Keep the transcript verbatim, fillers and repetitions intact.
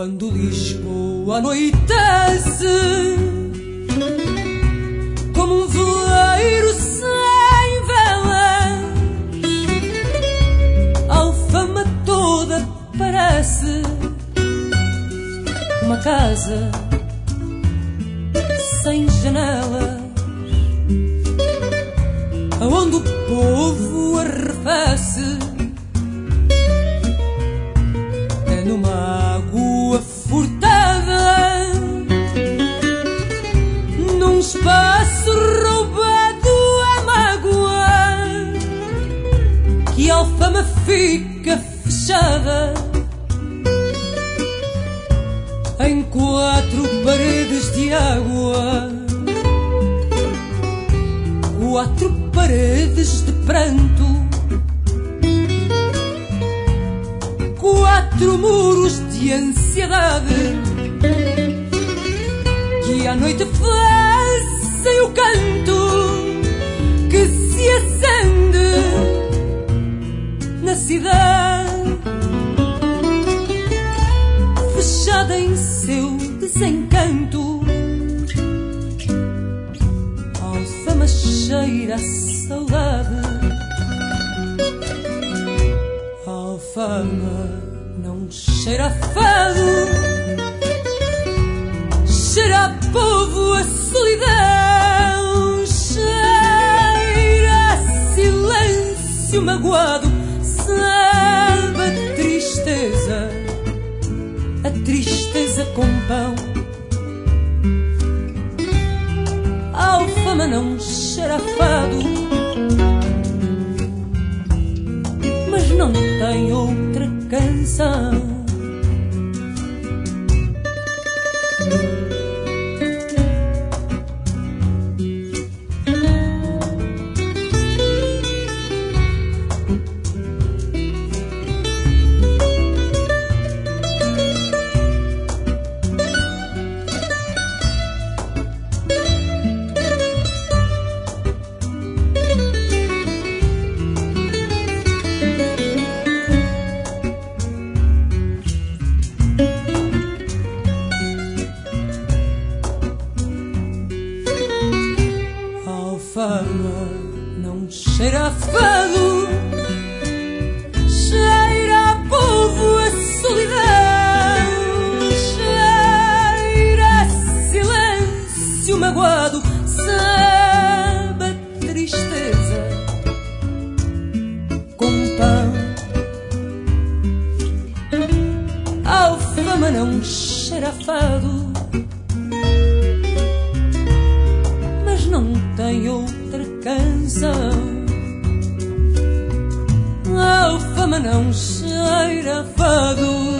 Quando Lisboa anoitece, como um veleiro sem vela, a Alfama toda parece uma casa sem janelas, aonde o povo arrefece. É numa água furtada, num espaço roubado à mágoa, que a Alfama fica fechada em quatro paredes de água, quatro paredes de pranto, quatro muros de ansiedade, que à noite fazem o canto que se acende na cidade, fechada em seu desencanto. A Alfama cheira a saudade, a Alfama não cheira a fado, cheira a povo, a solidão, cheira a silêncio magoado, sabe a tristeza, a tristeza com pão. A Alfama não cheira a fado, mas não tem outra canção. A Alfama não cheira a fado, cheira a povo, a solidão, cheira a silêncio magoado, sabe a tristeza com pão. A Alfama não cheira a fado, mas não tem outra canção. A Alfama não cheira a fado,